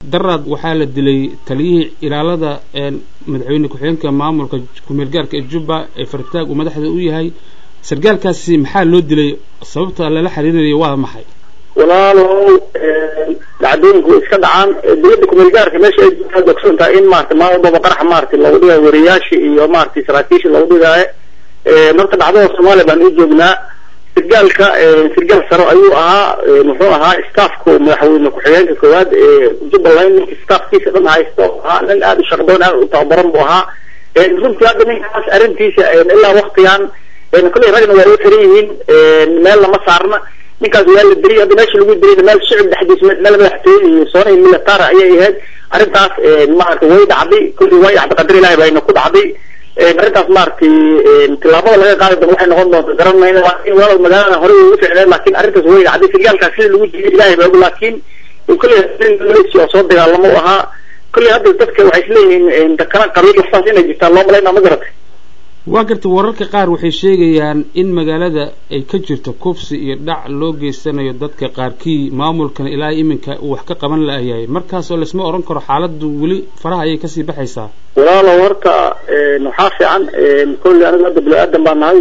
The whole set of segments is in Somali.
darad waxaa la dilay taliyihii ilaalada madaxweyne ku-xigeenka maamulka ku-meel gaarka ee Jubba ee Fartaag uu madaxda u yahay sargaalkaasi maxaa loo dilay sababta la xiriirinayo waa maxay walaalow dhacdooyinku iska dhacaan dawladda ku-meel gaarka meesha ay dogsantaa in maartay maamulka qarax maartay lagu dhigayo wariyaasha iyo maartay saraakiisha lagu dhigayo marka dhacdada Soomaaliya baan u joognaa sargaal sare ayuu ahaa muxuu ahaa staafku madaxweyne ku-xigeenka koowaad ee Jubbaland staafkiisa dhan haysto nin aad u shaqadoon aad u tababaran buu ahaa runtii hadda ninkaas arrintiisa ilaa waqtigan kulli ragna waa u xiran yihiin meel lama saarna ninkaas waa la dilay hadda meesha lagu dilay meel shicib dhexdiisa meel madaxtooye iyo soonay military ayay ahayd arrintaas maartay way dhacday kulli way dhacday qadar Ilaahay bayna ku dhacday arrintaas maartay tilaabada laga qaadi doono waxay noqon doontaa garanayna waa in walaal magaalada hore ugu ficnaan laakiin arrintaas way dhacday sargaalkaas sida lagu dilay Ilaahay baa laakiin kulli soo dagaalamo ahaa kulli hadda dadka waxay isleeyihiin dadkana qabiil waxaas inay jirtaan loo maleynaa ma garatay waa gartay wararka qaar waxay sheegayaan in magaalada ay ka jirto kufsi iyo dhac loo geysanayo dadka qaarkii maamulkan ilaa iminka uu wax ka qaban laayahay markaas oo laysma oran karo xaaladdu weli faraha ayay kasii baxaysaa walaalo horta waxaa fiican kulli aniga hadda bilaadan baan nahay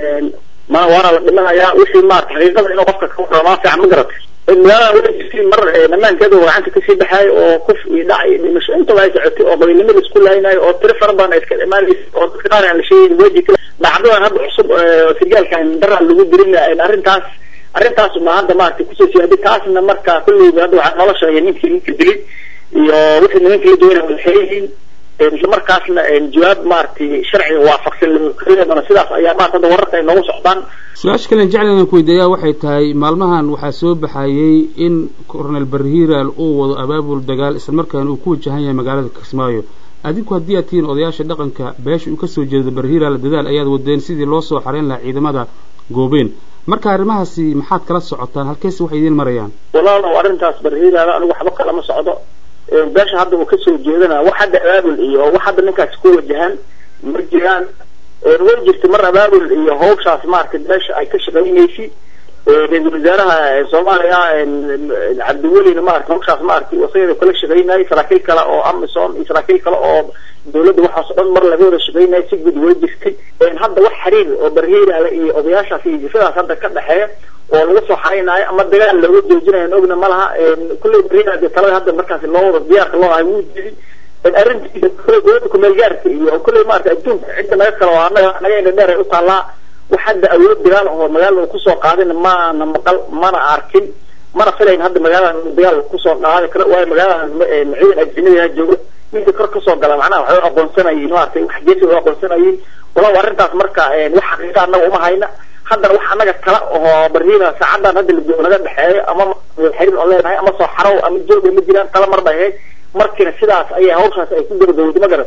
ma waana la dhimanayaa wixii maartay xaqiiqada inuu qofka ka warramo fiican ma garatay magaalada weli mar namaankeedu gacanta kasii baxay oo kuf iyo dhac iyo dhimasho inta ay socotay oo qabiilnimada isku laaynayo oo tiro fara badan iska imaanayso oo dadka qaar aan la sheegin waji kale dhacdadan hadda cusub sargaalkan daraa lagu dirin arrintaas ma hadda maartay kusoo siyaaday taasna marka kulli hadda waxa nolosha iyo ninkii dilay iyo wixii ninkii la doonay wada xiriireen isla markaasna jawaab maartay sharci waafaqsan loo keenay sidaas ayaa maartay wararka ay noogu socdaan su'aasha kale jeclaan ku weydiiyaa waxay tahay maalmahan waxaa soo baxayay in Colonel Barhiral uu wado abaabul dagaal isla markaana uu ku wajahan yahay magaalada Kismaayo adinku haddii aad tihiin odayaasha dhaqanka beesha uu ka soo jeedo Barhiral dadaal ayaad wadeen sidii loo soo xareen lahaa ciidamada goobeen marka arrimahaasi maxaad kala socotaan halkees wax idin marayaan walaalow arrintaas Barhiral anigu waxba kala ma socdo beesha hadda uu ka soo jeedana wax hadda abaabul iyo wax hadda ninkaas ku wajahan ma jiraan way jirtay mar abaabul iyo hawshaas maartay beesha ay ka shaqeynaysi ra'iisul wasaaraha Soomaaliya Cabdiweli maartay hawshaas maartay wasayda kala shaqeynay saraakiil kale oo Amazon iyo saraakiil kale oo dawladda waxaas dhan mar laga wada shaqeynay si gud way jirtay hadda wax xiriir oo Barhiral iyo odayaashaas iyo jifadaas hadda ka dhaxeeya oo laga soo xareynayo ama dagaal lagu joojinayo ogna malaha kulli Barhiral talada hadda markaas loo wada diyaar loo ay u diiday arrintiisa dawladda ku-meel gaarka iyo kulli maartay adduunka cidda naga kala waa naga inta dheer u taalaa waxaad awood dagaal oo magaalada ku soo qaadin ma maqal mana arkin mana filayn hadda magaalada dagaal ku soo qaadi karo waa magaalada ciidan ajnabiga joogo ninka kor ka soo gala macnaha waxay aqoonsanayeen maartay wax jeesi oo aqoonsanayeen wala arrintaas marka wax xaqiiqo anaga uma hayna hadda wax anaga kala oo Barhiral saacadan hadda la joogo naga dhaxeeyo ama xiriir oo leenahay ama soo xaraw ama joogo ma jiraan kala mar bay markina sidaas ay hawshaas ay ku gabagabowday ma garan